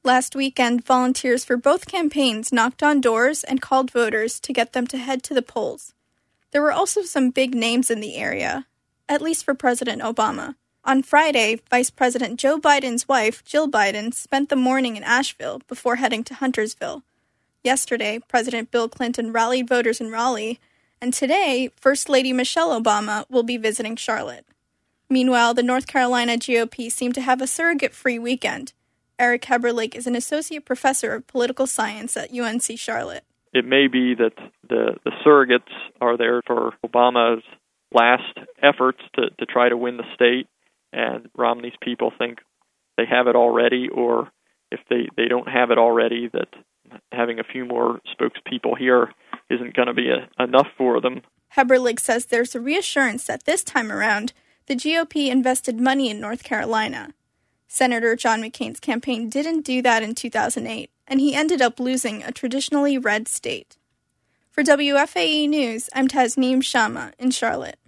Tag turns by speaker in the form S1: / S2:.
S1: Last weekend, volunteers for both campaigns knocked on doors and called voters to get them to head to the polls. There were also some big names in the area, at least for President Obama. On Friday, Vice President Joe Biden's wife, Jill Biden, spent the morning in Asheville before heading to Huntersville. Yesterday, President Bill Clinton rallied voters in Raleigh, and today, First Lady Michelle Obama will be visiting Charlotte. Meanwhile, the North Carolina GOP seemed to have a surrogate-free weekend. Eric Heberlig is an associate professor of political science at UNC Charlotte.
S2: It may be that the surrogates are there for Obama's last efforts to try to win the state, and Romney's people think they have it already, or if they don't have it already, that having a few more spokespeople here isn't going to be enough for them.
S1: Heberlig says there's a reassurance that this time around, the GOP invested money in North Carolina. Senator John McCain's campaign didn't do that in 2008, and he ended up losing a traditionally red state. For WFAE News, I'm Tasneem Shamma in Charlotte.